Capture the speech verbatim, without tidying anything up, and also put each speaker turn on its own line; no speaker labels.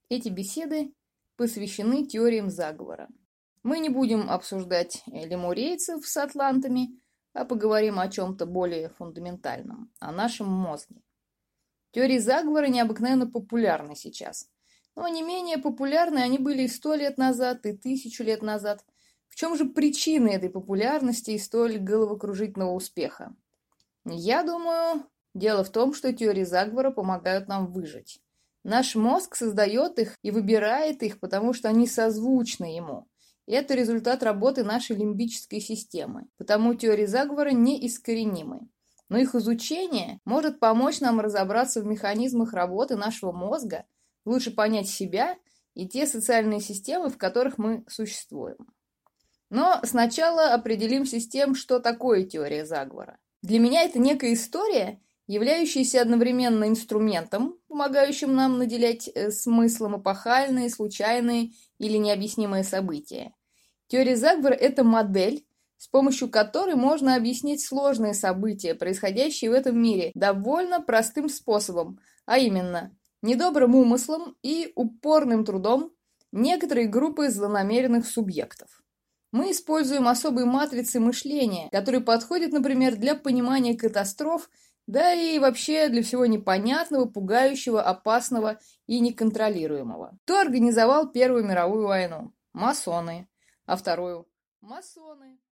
Эти беседы посвящены теориям заговора. Мы не будем обсуждать лемурейцев с атлантами, а поговорим о чем-то более фундаментальном, о нашем мозге. Теории заговора необыкновенно популярны сейчас. Но не менее популярны они были и сто лет назад, и тысячу лет назад. В чем же причины этой популярности и столь головокружительного успеха? Я думаю, дело в том, что теории заговора помогают нам выжить. Наш мозг создает их и выбирает их, потому что они созвучны ему. И это результат работы нашей лимбической системы. Потому теории заговора неискоренимы. Но их изучение может помочь нам разобраться в механизмах работы нашего мозга, лучше понять себя и те социальные системы, в которых мы существуем. Но сначала определимся с тем, что такое теория заговора. Для меня это некая история, являющаяся одновременно инструментом, помогающим нам наделять смыслом эпохальные, случайные или необъяснимые события. Теория заговора – это модель, с помощью которой можно объяснить сложные события, происходящие в этом мире, довольно простым способом, а именно недобрым умыслом и упорным трудом некоторой группы злонамеренных субъектов. Мы используем особые матрицы мышления, которые подходят, например, для понимания катастроф, да и вообще для всего непонятного, пугающего, опасного и неконтролируемого. Кто организовал Первую мировую войну? Масоны. А вторую? Масоны.